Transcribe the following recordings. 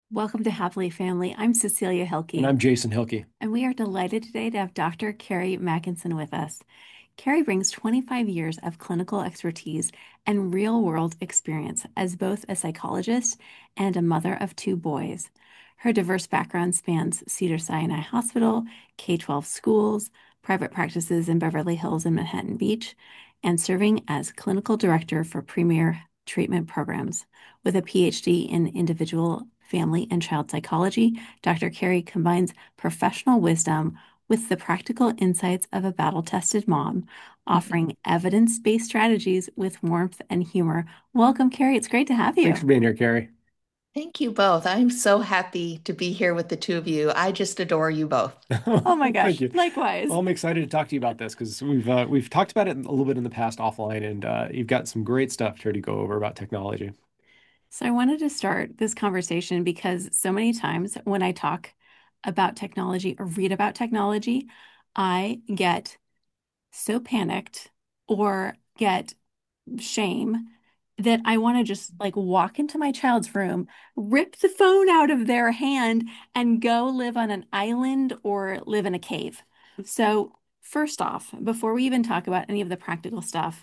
Welcome to Happily Family. I'm Cecilia And Hilke, I'm Jason Hilke. and we are delighted today to have Dr. Carrie Mackinson with us. Carrie brings 25 years of clinical expertise and real-world experience as both a psychologist and a mother of two boys. Her diverse background spans Cedars-Sinai Hospital, K-12 schools, private practices in Beverly Hills and Manhattan Beach, and serving as clinical director for Premier Treatment Programs. With a PhD in individual, family, and child psychology, Dr. Carrie combines professional wisdom with the practical insights of a battle-tested mom, offering evidence-based strategies with warmth and humor. Welcome, Carrie. It's great to have Thanks you. for being here, Carrie. Thank you both. I'm so happy to be here with the two of you. I just adore you both. Oh my Thank gosh, you. likewise. Well, I'm excited to talk to you about this because we've talked about it a little bit in the past offline, and you've got some great stuff here to go over about technology. So I wanted to start this conversation because so many times when I talk about technology or read about technology, I get so panicked or get shame that I want to just like walk into my child's room, rip the phone out of their hand, and go live on an island or live in a cave. So, first off, before we even talk about any of the practical stuff,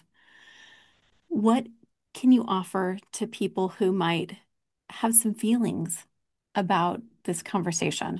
what can you offer to people who might have some feelings about this conversation?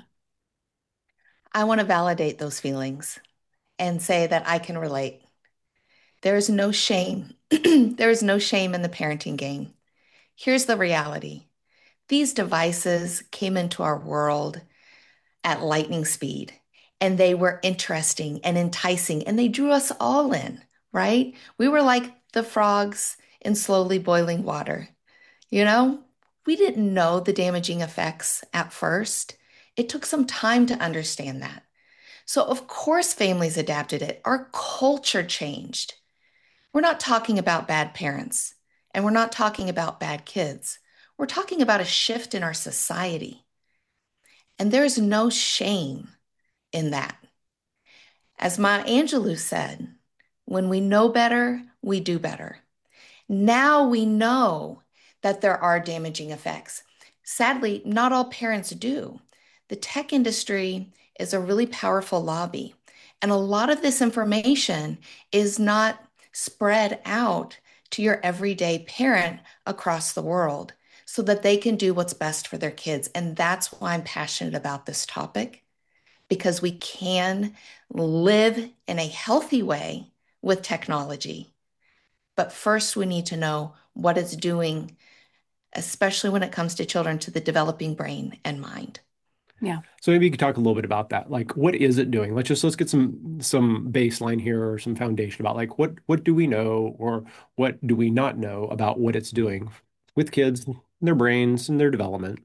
I want to validate those feelings and say that I can relate. There is no shame. There is no shame in the parenting game. Here's the reality. These devices came into our world at lightning speed, and they were interesting and enticing, and they drew us all in, right? We were like the frogs in slowly boiling water. You know, we didn't know the damaging effects at first. It took some time to understand that. So, of course, families adapted it. Our culture changed. We're not talking about bad parents and we're not talking about bad kids. We're talking about a shift in our society. And there's no shame in that. As Maya Angelou said, when we know better, we do better. Now we know that there are damaging effects. Sadly, not all parents do. The tech industry is a really powerful lobby, and a lot of this information is not spread out to your everyday parent across the world so that they can do what's best for their kids. And that's why I'm passionate about this topic, because we can live in a healthy way with technology. But first, we need to know what it's doing, especially when it comes to children, to the developing brain and mind. Yeah. So maybe you could talk a little bit about that. Like, what is it doing? Let's get some baseline here or some foundation about like what do we know or what do we not know about what it's doing with kids, their brains, and their development.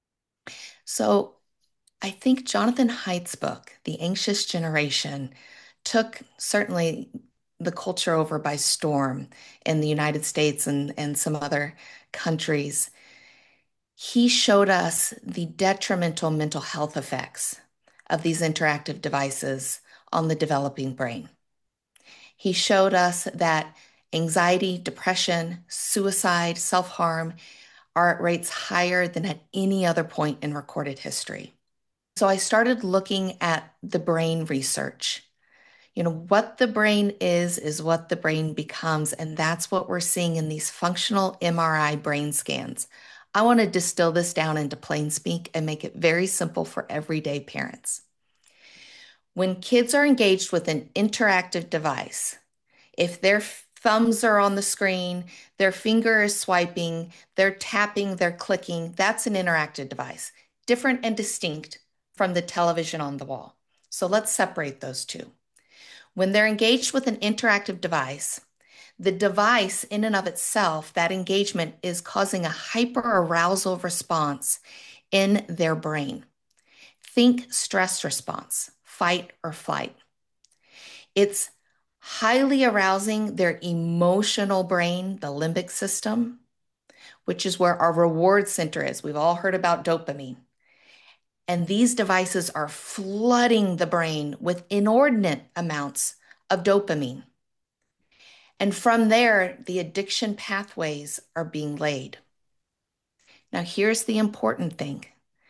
So I think Jonathan Haidt's book, The Anxious Generation, took certainly the culture over by storm in the United States and some other countries. He showed us the detrimental mental health effects of these interactive devices on the developing brain. He showed us that anxiety, depression, suicide, self harm are at rates higher than at any other point in recorded history. So I started looking at the brain research. You know, what the brain is what the brain becomes. And that's what we're seeing in these functional MRI brain scans. I want to distill this down into plain speak and make it very simple for everyday parents. When kids are engaged with an interactive device, if their thumbs are on the screen, their finger is swiping, they're tapping, they're clicking, that's an interactive device, different and distinct from the television on the wall. So let's separate those two. When they're engaged with an interactive device, the device in and of itself, that engagement is causing a hyperarousal response in their brain. Think stress response, fight or flight. It's highly arousing their emotional brain, the limbic system, which is where our reward center is. We've all heard about dopamine. And these devices are flooding the brain with inordinate amounts of dopamine. And from there, the addiction pathways are being laid. Now, here's the important thing.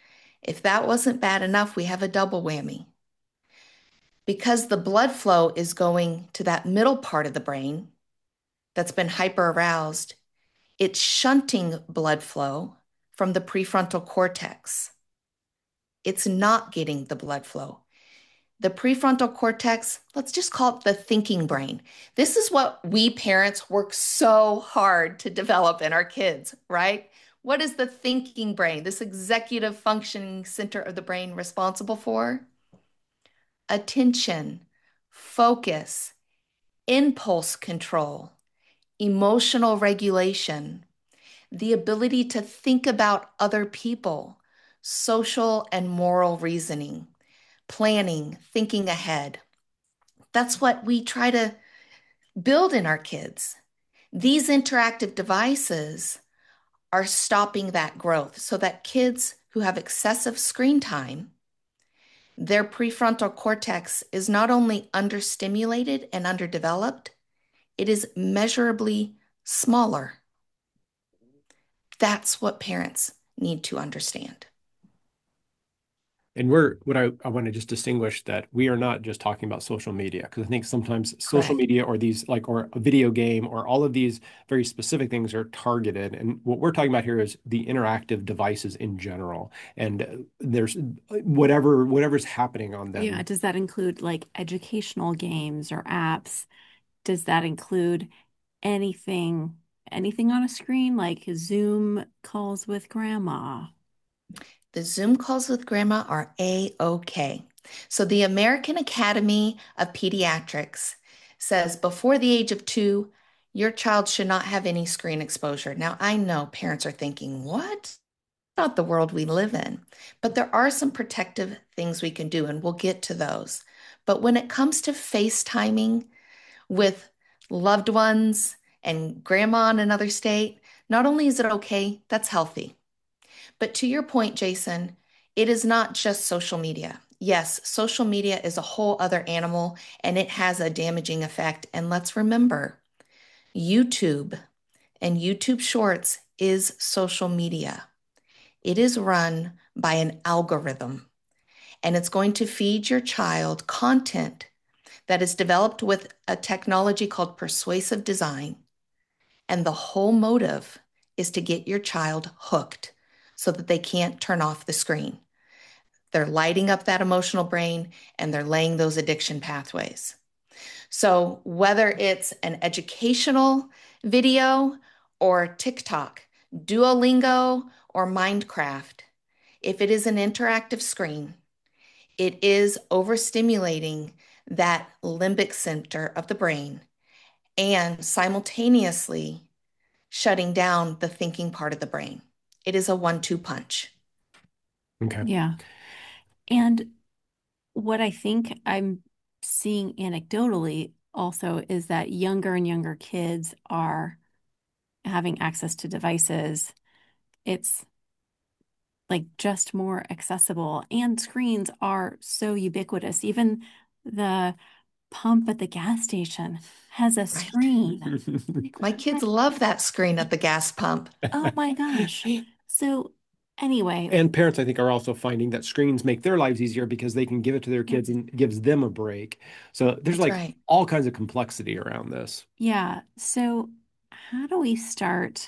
If that wasn't bad enough, we have a double whammy. Because the blood flow is going to that middle part of the brain that's been hyper aroused, it's shunting blood flow from the prefrontal cortex. It's not getting the blood flow. The prefrontal cortex, let's just call it the thinking brain. This is what we parents work so hard to develop in our kids, right? What is the thinking brain, this executive functioning center of the brain responsible for? Attention, focus, impulse control, emotional regulation, the ability to think about other people, social and moral reasoning, planning, thinking ahead. That's what we try to build in our kids. These interactive devices are stopping that growth so that kids who have excessive screen time, their prefrontal cortex is not only understimulated and underdeveloped, it is measurably smaller. That's what parents need to understand. And what I want to just distinguish that we are not just talking about social media, because I think sometimes social Correct. media or these like or a video game or all of these very specific things are targeted. And what we're talking about here is the interactive devices in general. And there's whatever's happening on Yeah, them. does that include like educational games or apps? Does that include anything anything on a screen like Zoom calls with grandma? The Zoom calls with grandma are A-OK. So the American Academy of Pediatrics says before the age of 2, your child should not have any screen exposure. Now, I know parents are thinking, what? Not the world we live in. But there are some protective things we can do, and we'll get to those. But when it comes to FaceTiming with loved ones and grandma in another state, not only is it okay, that's healthy. But to your point, Jason, it is not just social media. Yes, social media is a whole other animal and it has a damaging effect. And let's remember, YouTube and YouTube Shorts is social media. It is run by an algorithm and it's going to feed your child content that is developed with a technology called persuasive design. And the whole motive is to get your child hooked so that they can't turn off the screen. They're lighting up that emotional brain and they're laying those addiction pathways. So, whether it's an educational video or TikTok, Duolingo, or Minecraft, if it is an interactive screen, it is overstimulating that limbic center of the brain and simultaneously shutting down the thinking part of the brain. It is a 1-2 punch. Okay. Yeah. And what I think I'm seeing anecdotally also is that younger and younger kids are having access to devices. It's like just more accessible, and screens are so ubiquitous. Even the pump at the gas station has a Right. screen. Like, My kids what? love that screen at the gas pump. Oh my gosh. So anyway, And parents, I think, are also finding that screens make their lives easier because they can give it to their yeah, kids and it gives them a break. So there's That's like right. all kinds of complexity around this. yeah. So how do we start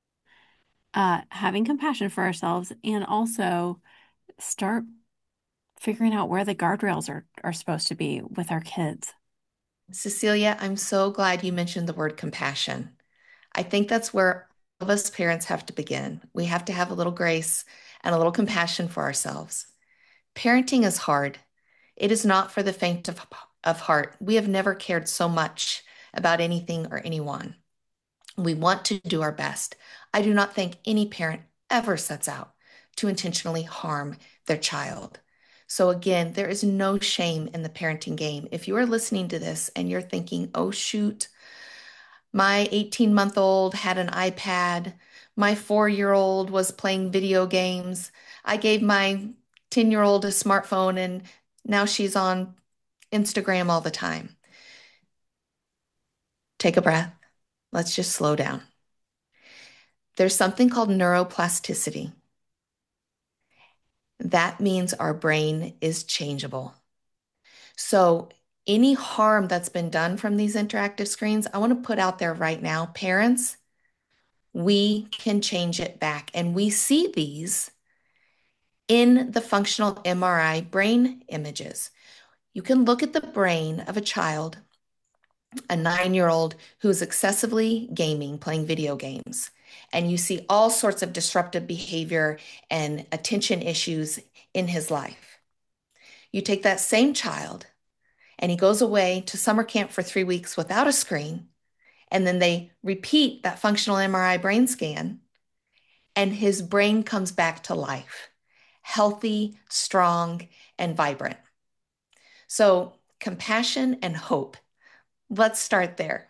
having compassion for ourselves and also start figuring out where the guardrails are supposed to be with our kids? Cecilia, I'm so glad you mentioned the word compassion. I think that's where all of us parents have to begin. We have to have a little grace and a little compassion for ourselves. Parenting is hard. It is not for the faint of heart. We have never cared so much about anything or anyone. We want to do our best. I do not think any parent ever sets out to intentionally harm their child. So, again, there is no shame in the parenting game. If you are listening to this and you're thinking, oh, shoot, my 18-month-old had an iPad, my 4-year-old was playing video games, I gave my 10-year-old a smartphone, and now she's on Instagram all the time. Take a breath. Let's just slow down. There's something called neuroplasticity. That means our brain is changeable. So, any harm that's been done from these interactive screens, I want to put out there right now, parents, we can change it back. And we see these in the functional MRI brain images. You can look at the brain of a child, a 9-year-old who's excessively gaming, playing video games, and you see all sorts of disruptive behavior and attention issues in his life. You take that same child and he goes away to summer camp for 3 weeks without a screen, and then they repeat that functional MRI brain scan, and his brain comes back to life, healthy, strong, and vibrant. So, compassion and hope. Let's start there.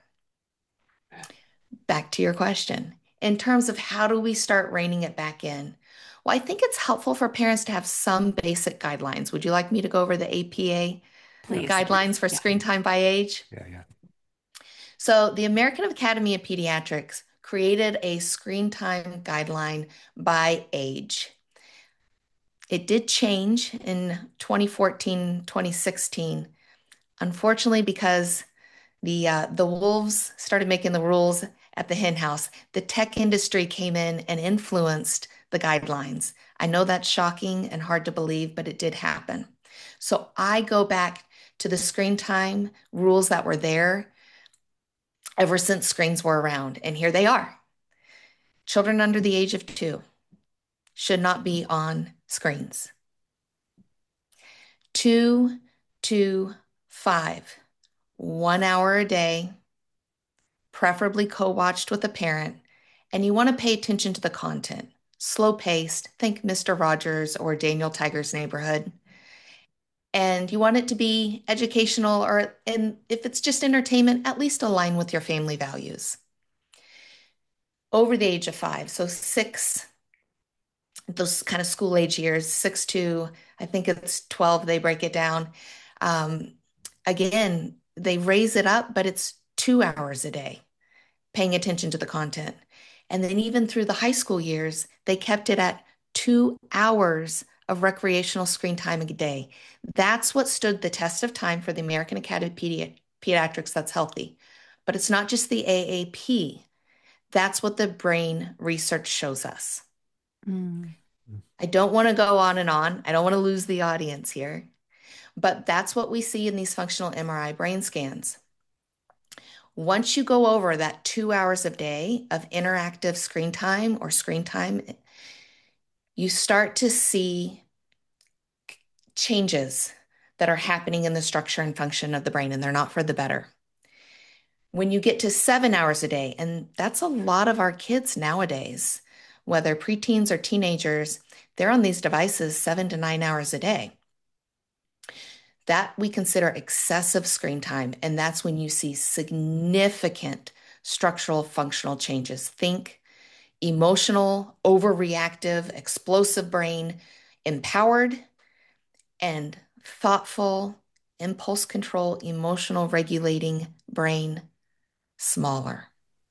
Back to your question. In terms of how do we start reining it back in? Well, I think it's helpful for parents to have some basic guidelines. Would you like me to go over the APA Please. guidelines for Yeah. screen time by age? Yeah. So, the American Academy of Pediatrics created a screen time guideline by age. It did change in 2014, 2016. Unfortunately, because the wolves started making the rules at the hen house, the tech industry came in and influenced the guidelines. I know that's shocking and hard to believe, but it did happen. So I go back to the screen time rules that were there ever since screens were around, and here they are. Children under the age of 2 should not be on screens. 2 to 5, 1 hour a day, preferably co-watched with a parent, and you want to pay attention to the content. Slow paced, think Mr. Rogers or Daniel Tiger's Neighborhood. And you want it to be educational, or and if it's just entertainment, at least align with your family values. Over the age of 5, so 6, those kind of school age years, 6 to I think it's 12, they break it down. Um, Again, they raise it up, but it's 2 hours a day, paying attention to the content. And then even through the high school years, they kept it at 2 hours of recreational screen time a day. That's what stood the test of time for the American Academy of Pediatrics that's healthy. But it's not just the AAP. That's what the brain research shows us. Mm. I don't want to go on and on. I don't want to lose the audience here. But that's what we see in these functional MRI brain scans. Once you go over that 2 hours a day of interactive screen time or screen time, you start to see changes that are happening in the structure and function of the brain, and they're not for the better. When you get to 7 hours a day, and that's a lot of our kids nowadays, whether preteens or teenagers, they're on these devices 7 to 9 hours a day. That we consider excessive screen time, and that's when you see significant structural functional changes. Think emotional, overreactive, explosive brain, empowered, and thoughtful, impulse control, emotional regulating brain, smaller.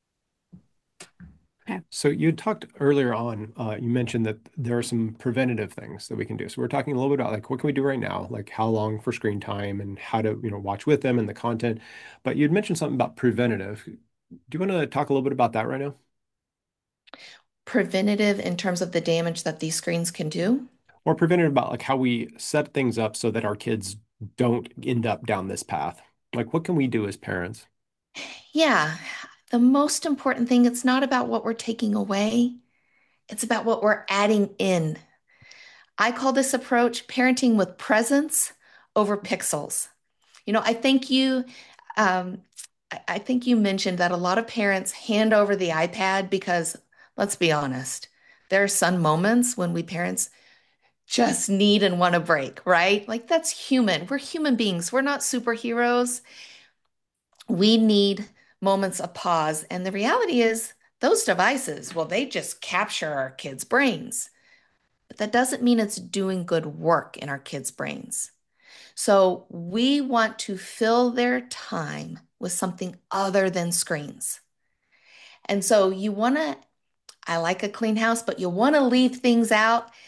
Okay. So you talked earlier on, you mentioned that there are some preventative things that we can do. So we're talking a little bit about like what can we do right now, like how long for screen time and how to, watch with them and the content. But you'd mentioned something about preventative. Do you want to talk a little bit about that right now? Preventative in terms of the damage that these screens can do. Or preventative about like how we set things up so that our kids don't end up down this path. Like what can we do as parents? Yeah, the most important thing, it's not about what we're taking away, it's about what we're adding in. I call this approach parenting with presence over pixels. I think um, I think you mentioned that a lot of parents hand over the iPad because, let's be honest, there are some moments when we parents just need and want a break, right? Like that's human. We're human beings. We're not superheroes. We need moments of pause. And the reality is, those devices, well, they just capture our kids' brains. But that doesn't mean it's doing good work in our kids' brains. So we want to fill their time with something other than screens. And so you want to, I like a clean house, but you want to leave things out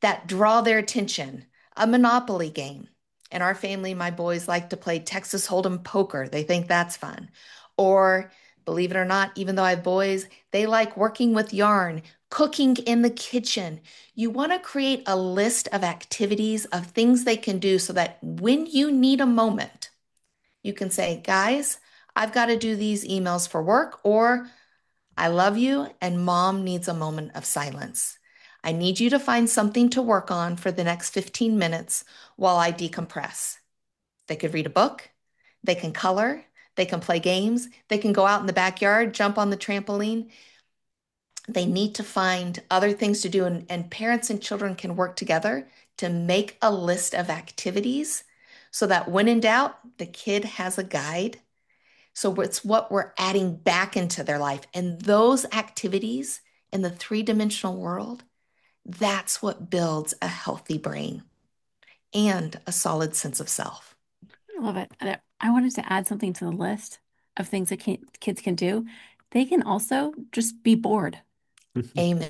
that draw their attention. A Monopoly game. In our family, my boys like to play Texas Hold'em poker. They think that's fun. Or, believe it or not, even though I have boys, they like working with yarn, cooking in the kitchen. You want to create a list of activities of things they can do so that when you need a moment, you can say, guys, I've got to do these emails for work, or I love you and mom needs a moment of silence. I need you to find something to work on for the next 15 minutes while I decompress. They could read a book, they can color, they can play games, they can go out in the backyard, jump on the trampoline. They need to find other things to do, and parents and children can work together to make a list of activities so that when in doubt, the kid has a guide. So it's what we're adding back into their life. And those activities in the three-dimensional world, that's what builds a healthy brain and a solid sense of self. I love it. I wanted to add something to the list of things that kids can do. They can also just be bored. Amen.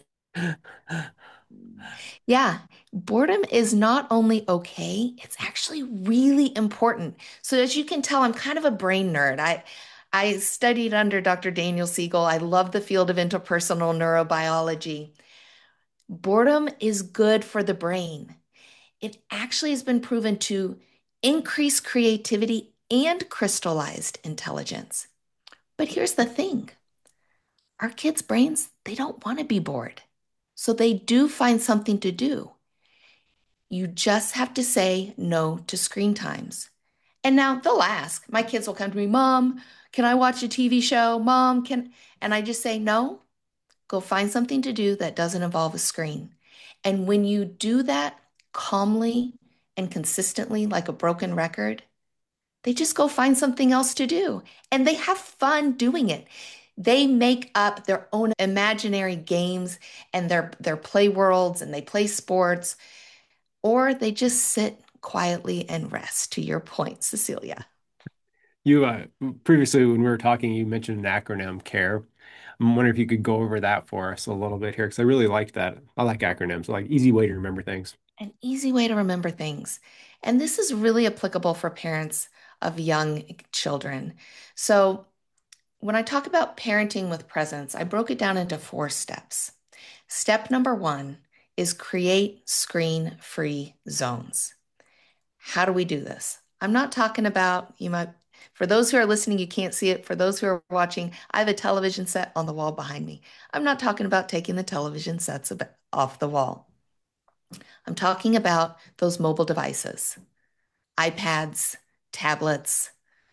Yeah, boredom is not only okay, it's actually really important. So as you can tell, I'm kind of a brain nerd. I studied under Dr. Daniel Siegel. I love the field of interpersonal neurobiology. Boredom is good for the brain. It actually has been proven to increase creativity and crystallized intelligence. But here's the thing. Our kids' brains, they don't want to be bored. So they do find something to do. You just have to say no to screen times. And now they'll ask. My kids will come to me, Mom, can I watch a TV show? Mom, can, and I just say, no, go find something to do that doesn't involve a screen. And when you do that calmly and consistently, like a broken record, they just go find something else to do. And they have fun doing it. They make up their own imaginary games and their play worlds, and they play sports, or they just sit quietly and rest, to your point, Cecilia. You previously when we were talking, you mentioned an acronym, CARE. I'm wondering if you could go over that for us a little bit here, because I really like that. I like acronyms, I like easy way to remember things. An easy way to remember things. And this is really applicable for parents of young children. So, when I talk about parenting with presence, I broke it down into 4 steps. Step number 1 is create screen-free zones. How do we do this? I'm not talking about, for those who are listening, you can't see it. For those who are watching, I have a television set on the wall behind me. I'm not talking about taking the television sets off the wall. I'm talking about those mobile devices, iPads, tablets,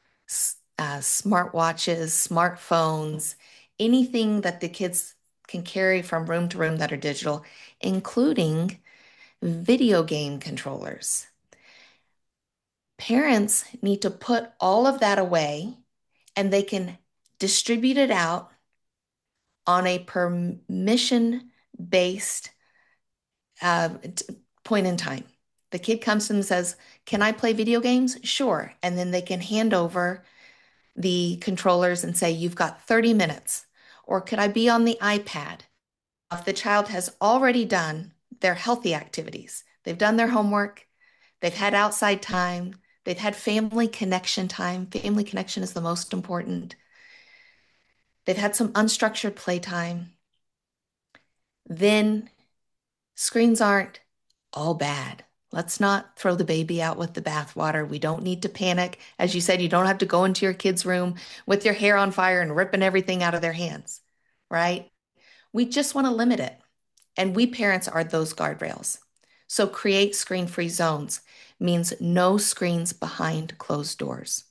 smartwatches, smartphones, anything that the kids can carry from room to room that are digital, including video game controllers. Parents need to put all of that away, and they can distribute it out on a permission-based uh, point in time. The kid comes to them and says, can I play video games? Sure. And then they can hand over the controllers and say, you've got 30 minutes. Or could I be on the iPad? If the child has already done their healthy activities, they've done their homework, they've had outside time, they've had family connection time. Family connection is the most important. They've had some unstructured playtime. Then screens aren't all bad. Let's not throw the baby out with the bathwater. We don't need to panic. As you said, you don't have to go into your kid's room with your hair on fire and ripping everything out of their hands, right? We just want to limit it. And we parents are those guardrails. So create screen-free zones means no screens behind closed doors.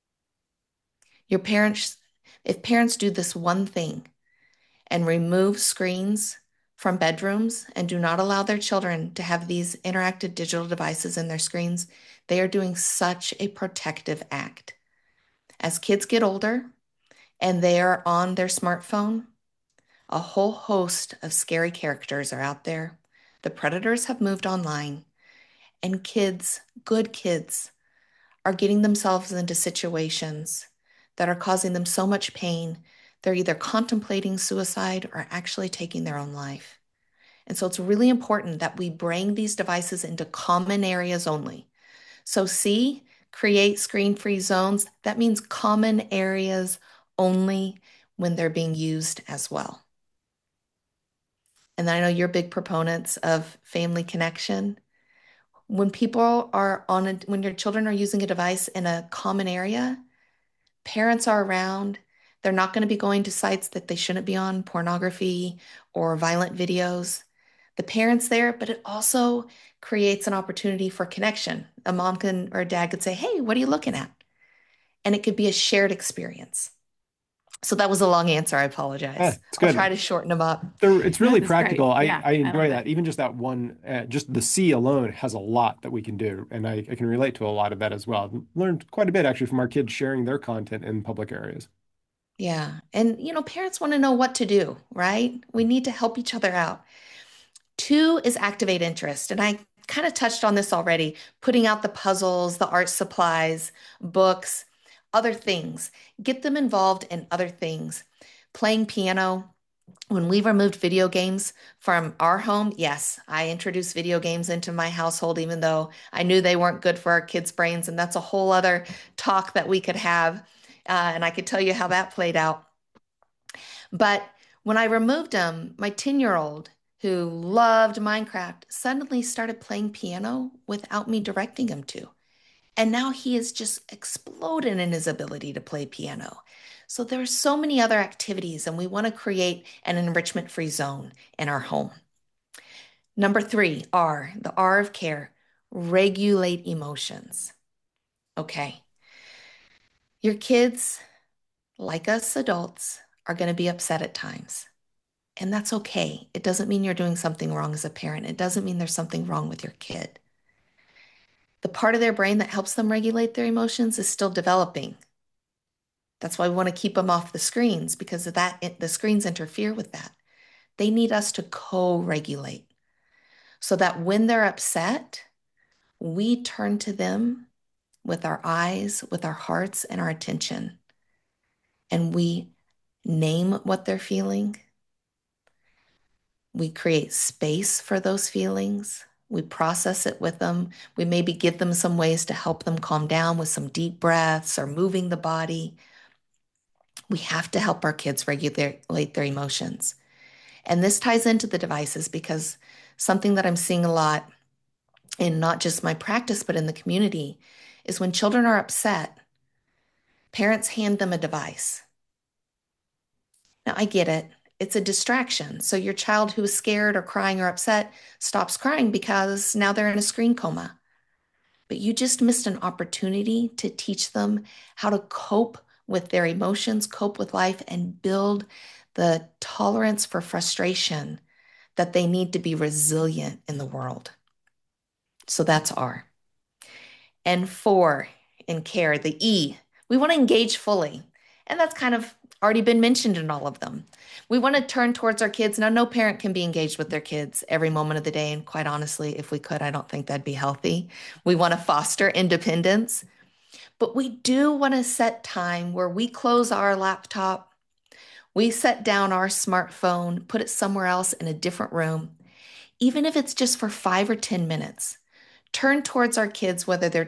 If parents do this one thing and remove screens from bedrooms and do not allow their children to have these interactive digital devices in their screens, they are doing such a protective act. As kids get older and they are on their smartphone, a whole host of scary characters are out there. The predators have moved online, and kids, good kids, are getting themselves into situations that are causing them so much pain, they're either contemplating suicide or actually taking their own life. And so it's really important that we bring these devices into common areas only. So C, create screen-free zones. That means common areas only when they're being used as well. And I know you're big proponents of family connection. When when your children are using a device in a common area, parents are around. They're not going to be going to sites that they shouldn't be on, pornography or violent videos. The parents there, but it also creates an opportunity for connection. A mom can or a dad could say, "Hey, what are you looking at?" And it could be a shared experience. So that was a long answer. I Yeah, apologize. it's I'll try good. to shorten them up. It's No, really that's great. practical. Yeah, I I enjoy love it. that. Even just that one, just the C alone has a lot that we can do. And I can relate to a lot of that as well. Learned quite a bit actually from our kids sharing their content in public areas. Yeah. And, parents want to know what to do, right? We need to help each other out. Two is activate interest. And I kind of touched on this already, putting out the puzzles, the art supplies, books, other things. Get them involved in other things. Playing piano. When we removed video games from our home, yes, I introduced video games into my household, even though I knew they weren't good for our kids' brains. And that's a whole other talk that we could have. And I could tell you how that played out. But when I removed him, my 10-year-old, who loved Minecraft, suddenly started playing piano without me directing him to. And now he has just exploded in his ability to play piano. So there are so many other activities, and we want to create an enrichment-free zone in our home. Number three, R, the R of care, regulate emotions. Okay. Your kids, like us adults, are going to be upset at times. And that's okay. It doesn't mean you're doing something wrong as a parent. It doesn't mean there's something wrong with your kid. The part of their brain that helps them regulate their emotions is still developing. That's why we want to keep them off the screens because of that, the screens interfere with that. They need us to co-regulate so that when they're upset, we turn to them with our eyes, with our hearts, and our attention. And we name what they're feeling. We create space for those feelings. We process it with them. We maybe give them some ways to help them calm down with some deep breaths or moving the body. We have to help our kids regulate their emotions. And this ties into the devices because something that I'm seeing a lot in not just my practice, but in the community is when children are upset, parents hand them a device. Now, I get it. It's a distraction. So your child who is scared or crying or upset stops crying because now they're in a screen coma. But you just missed an opportunity to teach them how to cope with their emotions, cope with life, and build the tolerance for frustration that they need to be resilient in the world. So that's R. And four, in care, the E, we want to engage fully. And that's kind of already been mentioned in all of them. We want to turn towards our kids. Now, no parent can be engaged with their kids every moment of the day. And quite honestly, if we could, I don't think that'd be healthy. We want to foster independence, but we do want to set time where we close our laptop, we set down our smartphone, put it somewhere else in a different room, even if it's just for 5 or 10 minutes. Turn towards our kids, whether they're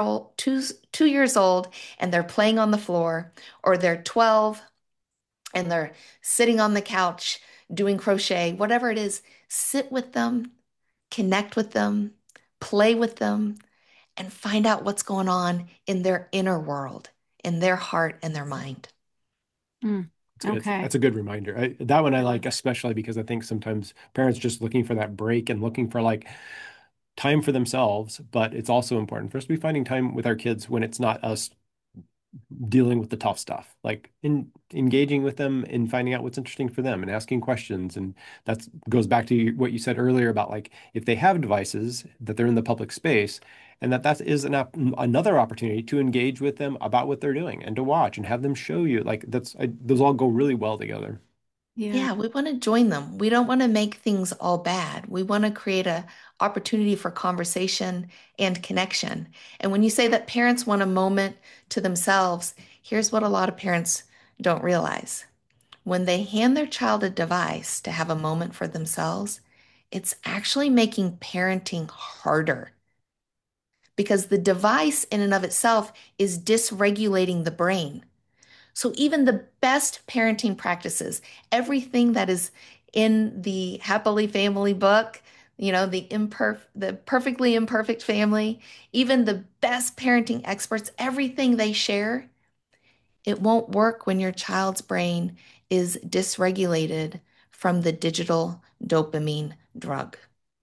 2 years old and they're playing on the floor, or they're 12 and they're sitting on the couch doing crochet, whatever it is, sit with them, connect with them, play with them, and find out what's going on in their inner world, in their heart and their mind. Mm, okay. That's a good reminder. That one I I love like especially because I think sometimes parents just looking for that break and looking for like time for themselves, but it's also important for us to be finding time with our kids when it's not us dealing with the tough stuff, like in engaging with them and finding out what's interesting for them and asking questions. And that goes back to what you said earlier about like if they have devices that they're in the public space and that is another opportunity to engage with them about what they're doing and to watch and have them show you like those all go really well together. Yeah. Yeah, we want to join them. We don't want to make things all bad. We want to create a opportunity for conversation and connection. And when you say that parents want a moment to themselves, here's what a lot of parents don't realize. When they hand their child a device to have a moment for themselves, it's actually making parenting harder because the device in and of itself is dysregulating the brain. So even the best parenting practices, everything that is in the Happily Family book, the perfectly imperfect family, even the best parenting experts, everything they share, it won't work when your child's brain is dysregulated from the digital dopamine drug.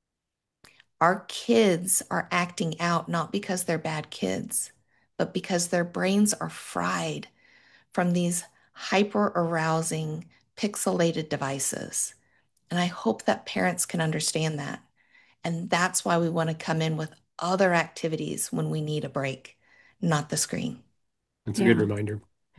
Our kids are acting out not because they're bad kids, but because their brains are fried from these hyper arousing, pixelated devices. And I hope that parents can understand that. And that's why we want to come in with other activities when we need a break, not the screen. It's a good Yeah. reminder.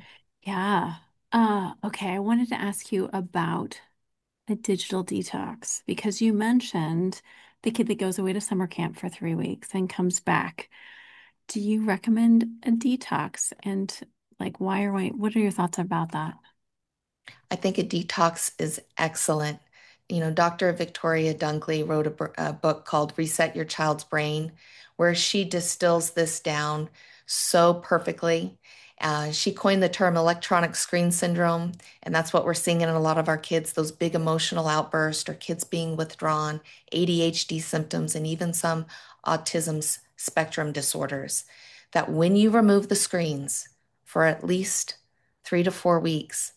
Yeah. Okay. I wanted to ask you about a digital detox because you mentioned the kid that goes away to summer camp for 3 weeks and comes back. Do you recommend a detox? And like, why? What are your thoughts about that? I think a detox is excellent. Dr. Victoria Dunkley wrote a book called Reset Your Child's Brain, where she distills this down so perfectly. She coined the term electronic screen syndrome, and that's what we're seeing in a lot of our kids, those big emotional outbursts or kids being withdrawn, ADHD symptoms, and even some autism spectrum disorders. That when you remove the screens for at least 3 to 4 weeks,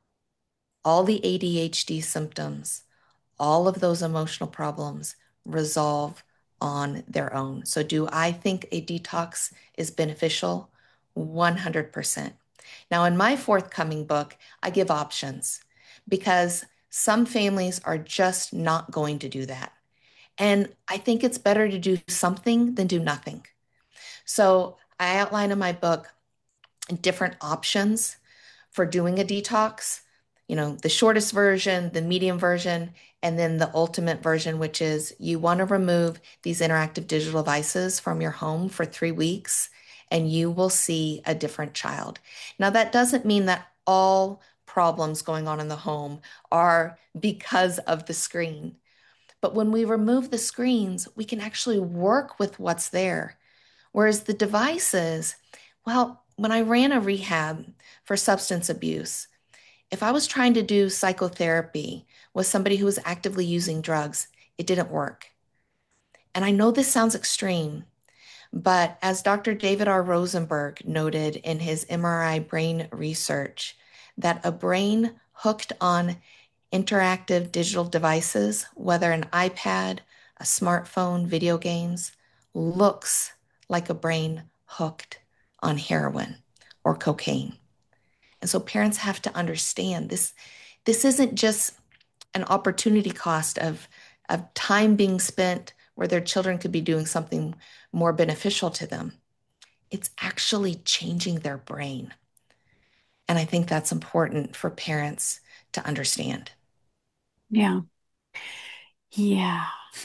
all the ADHD symptoms, all of those emotional problems resolve on their own. So, do I think a detox is beneficial? 100%. Now, in my forthcoming book, I give options because some families are just not going to do that. And I think it's better to do something than do nothing. So, I outline in my book different options for doing a detox, the shortest version, the medium version, and then the ultimate version, which is you want to remove these interactive digital devices from your home for 3 weeks and you will see a different child. Now, that doesn't mean that all problems going on in the home are because of the screen. But when we remove the screens, we can actually work with what's there. Whereas the devices, well, when I ran a rehab for substance abuse, if I was trying to do psychotherapy with somebody who was actively using drugs, it didn't work. And I know this sounds extreme, but as Dr. David R. Rosenberg noted in his MRI brain research, that a brain hooked on interactive digital devices, whether an iPad, a smartphone, video games, looks like a brain hooked on heroin or cocaine. And so parents have to understand this isn't just an opportunity cost of time being spent where their children could be doing something more beneficial to them. It's actually changing their brain. And I think that's important for parents to understand. Yeah. Yeah.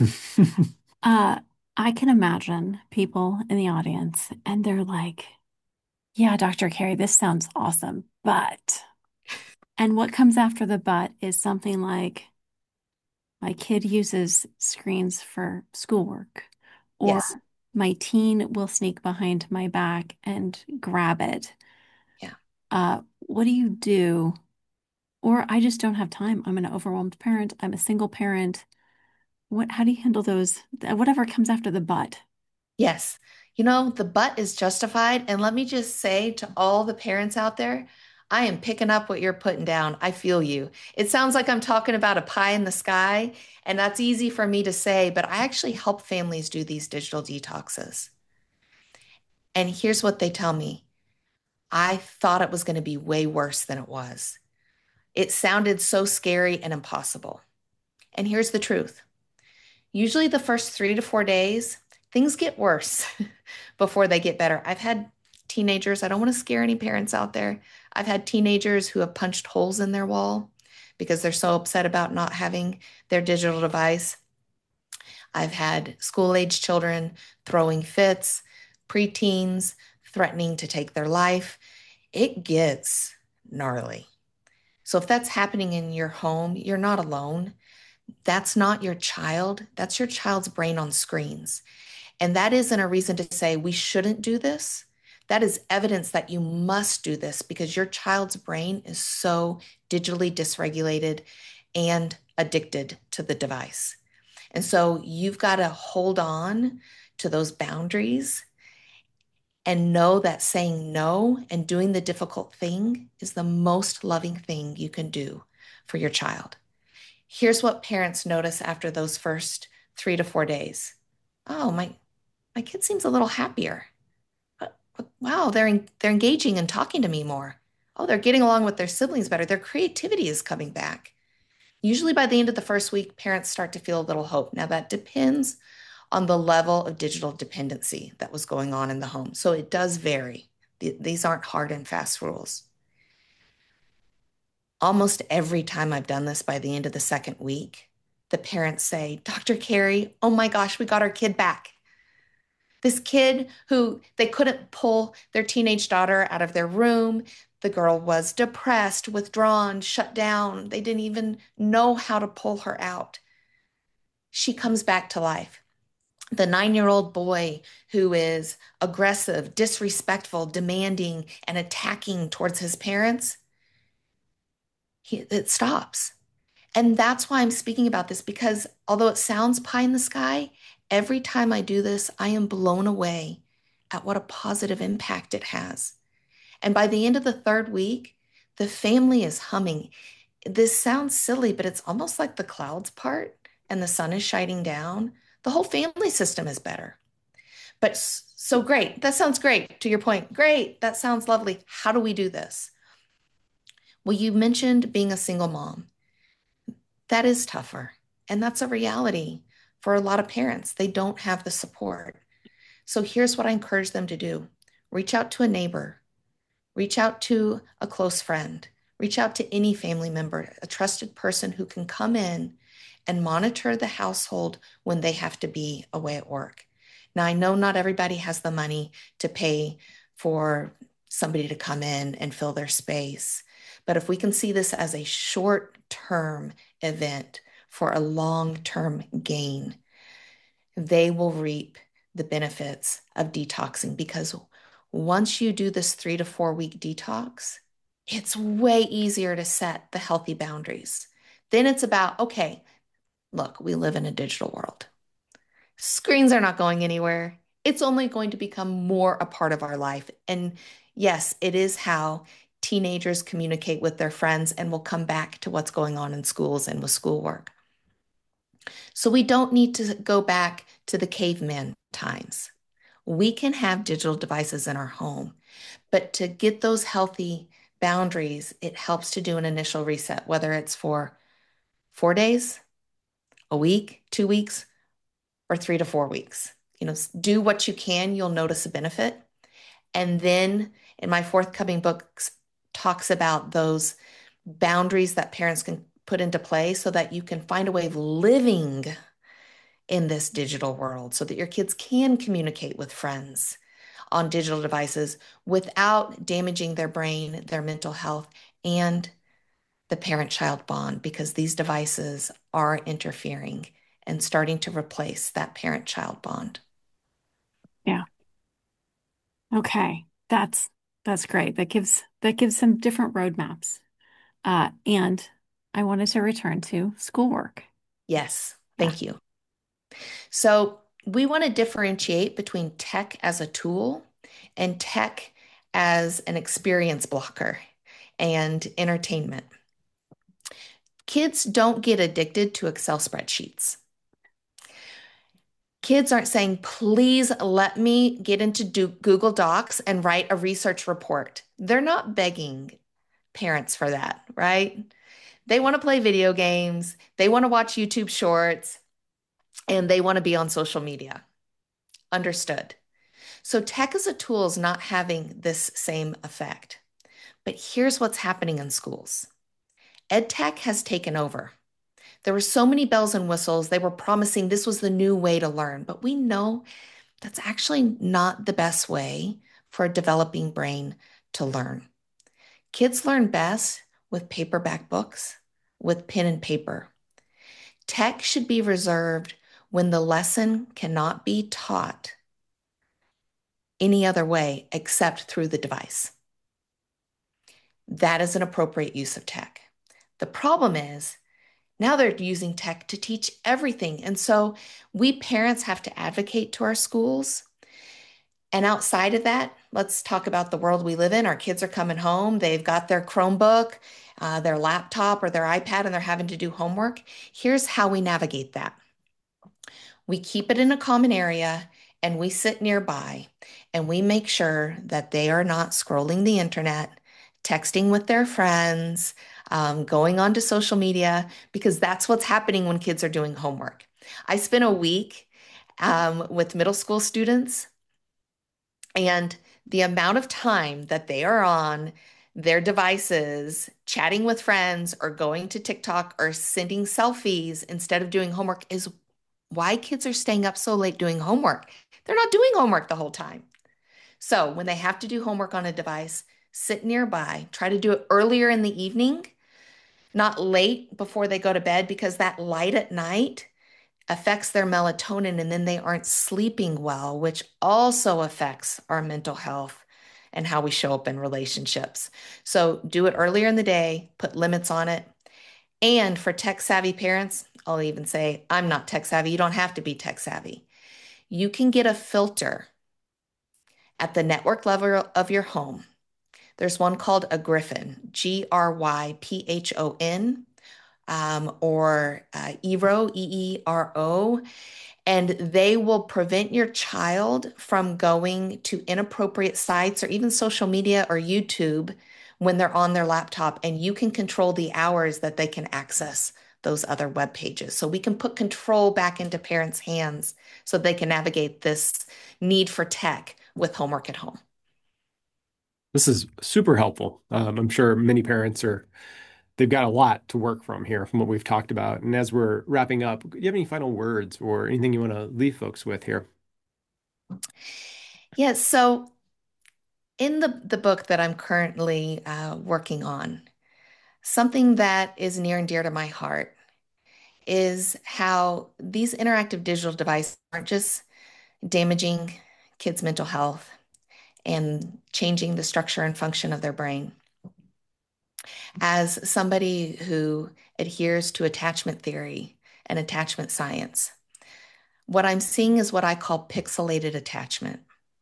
Uh, I can imagine people in the audience and they're like, yeah, Dr. Carey, this sounds awesome, but, and what comes after the but is something like, my kid uses screens for schoolwork, or Yes. my teen will sneak behind my back and grab it. Yeah. What do you do? Or I just don't have time. I'm an overwhelmed parent. I'm a single parent. How do you handle those? Whatever comes after the but. Yes. The but is justified. And let me just say to all the parents out there, I am picking up what you're putting down. I feel you. It sounds like I'm talking about a pie in the sky, and that's easy for me to say, but I actually help families do these digital detoxes. And here's what they tell me. I thought it was going to be way worse than it was. It sounded so scary and impossible. And here's the truth. Usually the first 3 to 4 days, things get worse before they get better. I've had teenagers, I don't want to scare any parents out there. I've had teenagers who have punched holes in their wall because they're so upset about not having their digital device. I've had school-age children throwing fits, preteens threatening to take their life. It gets gnarly. So if that's happening in your home, you're not alone. That's not your child. That's your child's brain on screens. And that isn't a reason to say we shouldn't do this. That is evidence that you must do this because your child's brain is so digitally dysregulated and addicted to the device. And so you've got to hold on to those boundaries and know that saying no and doing the difficult thing is the most loving thing you can do for your child. Here's what parents notice after those first 3 to 4 days. Oh, my kid seems a little happier. Wow, they're engaging and talking to me more. Oh, they're getting along with their siblings better. Their creativity is coming back. Usually by the end of the first week, parents start to feel a little hope. Now that depends on the level of digital dependency that was going on in the home. So it does vary. These aren't hard and fast rules. Almost every time I've done this by the end of the second week, the parents say, Dr. Carey, oh my gosh, we got our kid back. This kid who they couldn't pull their teenage daughter out of their room. The girl was depressed, withdrawn, shut down. They didn't even know how to pull her out. She comes back to life. The 9-year-old boy who is aggressive, disrespectful, demanding, and attacking towards his parents, it stops. And that's why I'm speaking about this because although it sounds pie in the sky, every time I do this, I am blown away at what a positive impact it has. And by the end of the third week, the family is humming. This sounds silly, but it's almost like the clouds part and the sun is shining down. The whole family system is better. But so great. That sounds great. To your point, great. That sounds lovely. How do we do this? Well, you mentioned being a single mom. That is tougher. And that's a reality for a lot of parents. They don't have the support. So here's what I encourage them to do. Reach out to a neighbor, reach out to a close friend, reach out to any family member, a trusted person who can come in and monitor the household when they have to be away at work. Now, I know not everybody has the money to pay for somebody to come in and fill their space. But if we can see this as a short-term event for a long-term gain, they will reap the benefits of detoxing because once you do this 3 to 4 week detox, it's way easier to set the healthy boundaries. Then it's about, okay, look, we live in a digital world. Screens are not going anywhere. It's only going to become more a part of our life. And yes, it is how teenagers communicate with their friends, and we'll come back to what's going on in schools and with schoolwork. So we don't need to go back to the caveman times. We can have digital devices in our home, but to get those healthy boundaries, it helps to do an initial reset, whether it's for 4 days, a week, 2 weeks, or 3 to 4 weeks. Do what you can, you'll notice a benefit. And then in my forthcoming books, talks about those boundaries that parents can put into play so that you can find a way of living in this digital world so that your kids can communicate with friends on digital devices without damaging their brain, their mental health, and the parent-child bond because these devices are interfering and starting to replace that parent-child bond. Yeah. Okay. That's great. That gives some different roadmaps. And I wanted to return to schoolwork. Yes, Yeah. thank you. So we want to differentiate between tech as a tool and tech as an experience blocker and entertainment. Kids don't get addicted to Excel spreadsheets. Kids aren't saying, please let me get into Google Docs and write a research report. They're not begging parents for that, right? They want to play video games, they want to watch YouTube shorts, and they want to be on social media. Understood. So tech as a tool is not having this same effect. But here's what's happening in schools. Ed tech has taken over. There were so many bells and whistles. They were promising this was the new way to learn, but we know that's actually not the best way for a developing brain to learn. Kids learn best with paperback books, with pen and paper. Tech should be reserved when the lesson cannot be taught any other way except through the device. That is an appropriate use of tech. The problem is now they're using tech to teach everything. And so we parents have to advocate to our schools. And outside of that, let's talk about the world we live in. Our kids are coming home, they've got their Chromebook, their laptop, or their iPad, and they're having to do homework. Here's how we navigate that. We keep it in a common area and we sit nearby and we make sure that they are not scrolling the internet, texting with their friends, going onto social media, because that's what's happening when kids are doing homework. I spent a week with middle school students, and the amount of time that they are on their devices, chatting with friends, or going to TikTok or sending selfies instead of doing homework is why kids are staying up so late doing homework. They're not doing homework the whole time. So when they have to do homework on a device, sit nearby, try to do it earlier in the evening, not late before they go to bed, because that light at night affects their melatonin and then they aren't sleeping well, which also affects our mental health and how we show up in relationships. So do it earlier in the day, put limits on it. And for tech savvy parents, I'll even say, I'm not tech savvy. You don't have to be tech savvy. You can get a filter at the network level of your home. There's one called a Gryphon, Gryphon, or Eero, EERO, and they will prevent your child from going to inappropriate sites or even social media or YouTube when they're on their laptop, and you can control the hours that they can access those other web pages. So we can put control back into parents' hands so they can navigate this need for tech with homework at home. This is super helpful. I'm sure many parents they've got a lot to work from here from what we've talked about. And as we're wrapping up, do you have any final words or anything you want to leave folks with here? Yes, so in the book that I'm currently working on, something that is near and dear to my heart is how these interactive digital devices aren't just damaging kids' mental health and changing the structure and function of their brain. As somebody who adheres to attachment theory and attachment science, what I'm seeing is what I call pixelated attachment.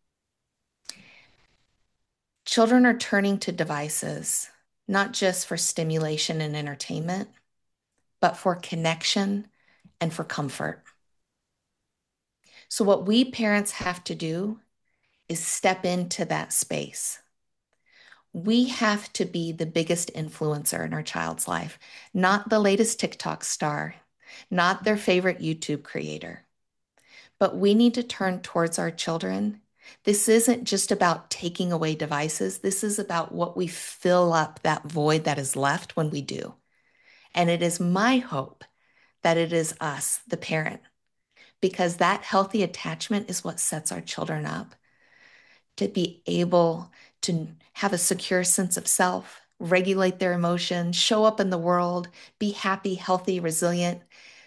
Children are turning to devices, not just for stimulation and entertainment, but for connection and for comfort. So, what we parents have to do is step into that space. We have to be the biggest influencer in our child's life, not the latest TikTok star, not their favorite YouTube creator. But we need to turn towards our children. This isn't just about taking away devices. This is about what we fill up that void that is left when we do. And it is my hope that it is us, the parent, because that healthy attachment is what sets our children up to be able to have a secure sense of self, regulate their emotions, show up in the world, be happy, healthy, resilient.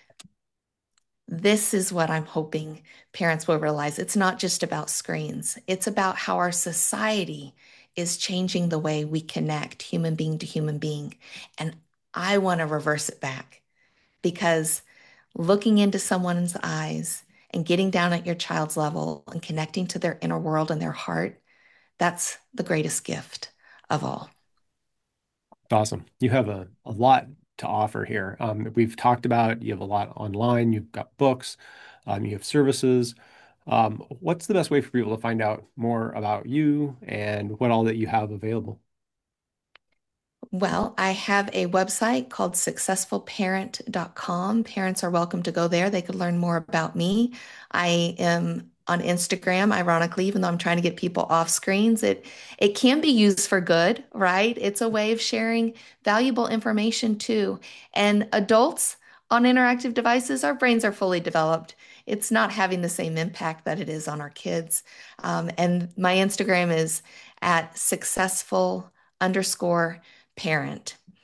This is what I'm hoping parents will realize. It's not just about screens. It's about how our society is changing the way we connect human being to human being. And I want to reverse it back, because looking into someone's eyes and getting down at your child's level and connecting to their inner world and their heart, that's the greatest gift of all. Awesome. You have a lot to offer here. We've talked about you have a lot online, you've got books, you have services. What's the best way for people to find out more about you and what all that you have available? Well, I have a website called successfulparent.com. Parents are welcome to go there. They could learn more about me. I am on Instagram, ironically, even though I'm trying to get people off screens. It can be used for good, right? It's a way of sharing valuable information too. And adults on interactive devices, our brains are fully developed. It's not having the same impact that it is on our kids. And my Instagram is at successful_parent.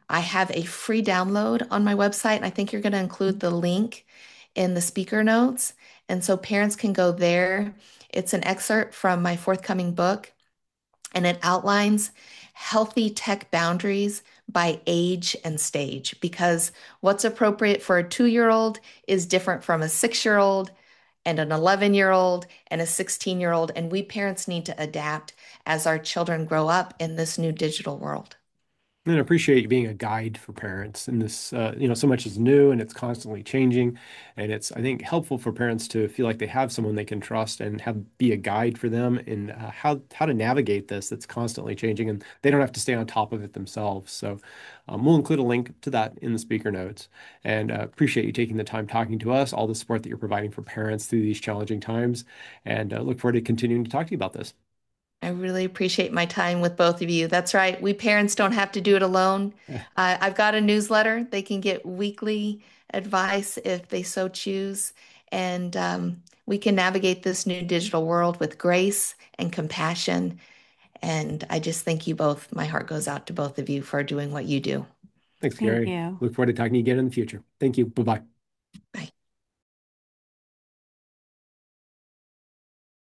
I have a free download on my website, and I think you're going to include the link in the speaker notes. And so parents can go there. It's an excerpt from my forthcoming book, and it outlines healthy tech boundaries by age and stage because what's appropriate for a 2-year-old is different from a 6-year-old and an 11-year-old and a 16-year-old. And we parents need to adapt as our children grow up in this new digital world. And I appreciate you being a guide for parents in this, so much is new and it's constantly changing. And it's, I think, helpful for parents to feel like they have someone they can trust and have be a guide for them in how to navigate this that's constantly changing and they don't have to stay on top of it themselves. So we'll include a link to that in the speaker notes and appreciate you taking the time talking to us, all the support that you're providing for parents through these challenging times, and look forward to continuing to talk to you about this. I really appreciate my time with both of you. That's right. We parents don't have to do it alone. I've got a newsletter. They can get weekly advice if they so choose. And we can navigate this new digital world with grace and compassion. And I just thank you both. My heart goes out to both of you for doing what you do. Thanks, Thank Gary. you. Look forward to talking to you again in the future. Thank you. Bye-bye.